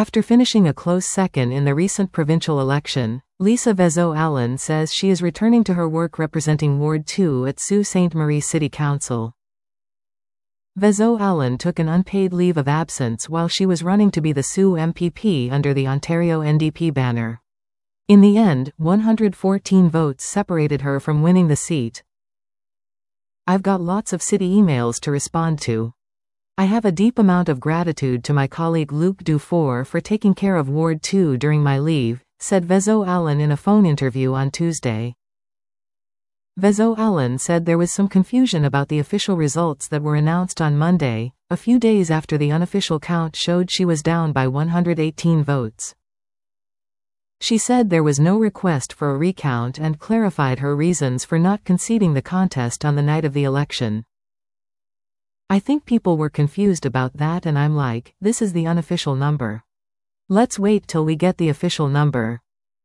After finishing a close second in the recent provincial election, Lisa Vezo-Allen says she is returning to her work representing Ward 2 at Sault Ste. Marie City Council. Vezo-Allen took an unpaid leave of absence while she was running to be the Sault MPP under the Ontario NDP banner. In the end, 114 votes separated her from winning the seat. I've got lots of city emails to respond to. I have a deep amount of gratitude to my colleague Luc Dufour for taking care of Ward 2 during my leave, said Vezo-Allen in a phone interview on Tuesday. Vezo-Allen said there was some confusion about the official results that were announced on Monday, a few days after the unofficial count showed she was down by 118 votes. She said there was no request for a recount and clarified her reasons for not conceding the contest on the night of the election. I think people were confused about that, and I'm like, this is the unofficial number. Let's wait till we get the official number.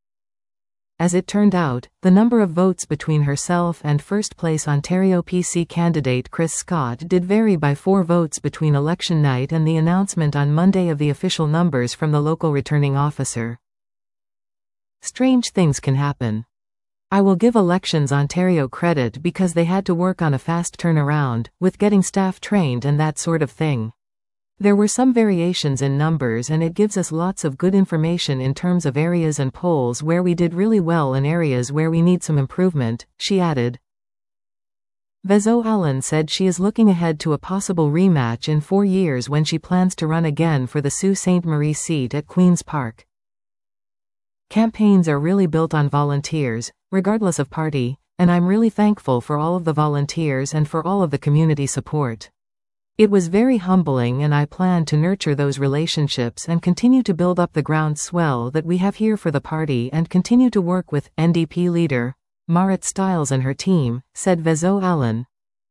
As it turned out, the number of votes between herself and first-place Ontario PC candidate Chris Scott did vary by 4 votes between election night and the announcement on Monday of the official numbers from the local returning officer. Strange things can happen. I will give Elections Ontario credit because they had to work on a fast turnaround, with getting staff trained and that sort of thing. There were some variations in numbers, and it gives us lots of good information in terms of areas and polls where we did really well and areas where we need some improvement, she added. Vezo-Allen said she is looking ahead to a possible rematch in 4 years when she plans to run again for the Sault Ste. Marie seat at Queen's Park. Campaigns are really built on volunteers, regardless of party, and I'm really thankful for all of the volunteers and for all of the community support. It was very humbling, and I plan to nurture those relationships and continue to build up the groundswell that we have here for the party and continue to work with NDP leader Marit Stiles and her team, said Vezo-Allen.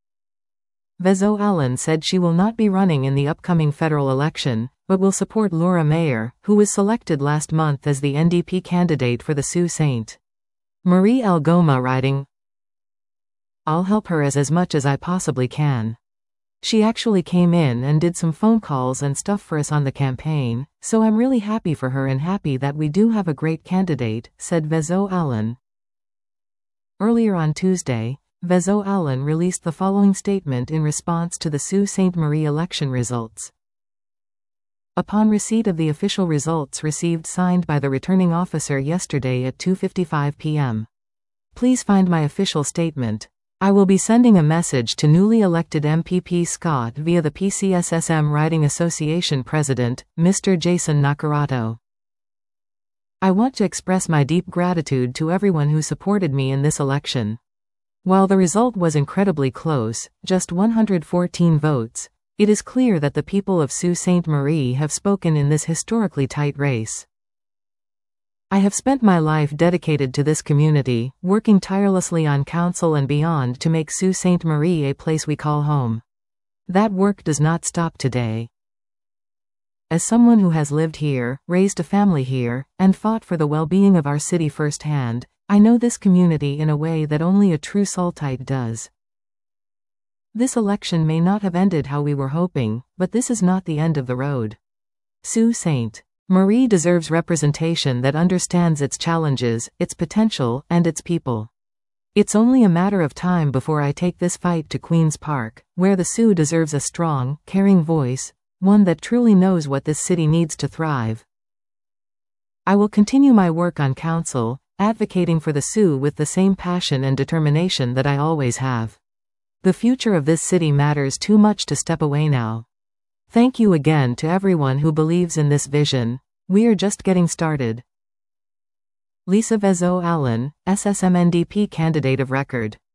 Vezo-Allen said she will not be running in the upcoming federal election, but will support Laura Mayer, who was selected last month as the NDP candidate for the Sault Ste. Marie Algoma riding. I'll help her as much as I possibly can. She actually came in and did some phone calls and stuff for us on the campaign, so I'm really happy for her and happy that we do have a great candidate, said Vezo-Allen. Earlier on Tuesday, Vezo-Allen released the following statement in response to the Sault Ste. Marie election results. Upon receipt of the official results received signed by the returning officer yesterday at 2:55 p.m. Please find my official statement. I will be sending a message to newly elected MPP Scott via the PCSSM Riding Association President, Mr. Jason Naccarato. I want to express my deep gratitude to everyone who supported me in this election. While the result was incredibly close, just 114 votes, it is clear that the people of Sault Ste. Marie have spoken in this historically tight race. I have spent my life dedicated to this community, working tirelessly on council and beyond to make Sault Ste. Marie a place we call home. That work does not stop today. As someone who has lived here, raised a family here, and fought for the well-being of our city firsthand, I know this community in a way that only a true Saltite does. This election may not have ended how we were hoping, but this is not the end of the road. Sault Ste. Marie deserves representation that understands its challenges, its potential, and its people. It's only a matter of time before I take this fight to Queen's Park, where the Sault deserves a strong, caring voice, one that truly knows what this city needs to thrive. I will continue my work on council, advocating for the Sault with the same passion and determination that I always have. The future of this city matters too much to step away now. Thank you again to everyone who believes in this vision. We are just getting started. Lisa Vezo-Allen, SSM NDP candidate of record.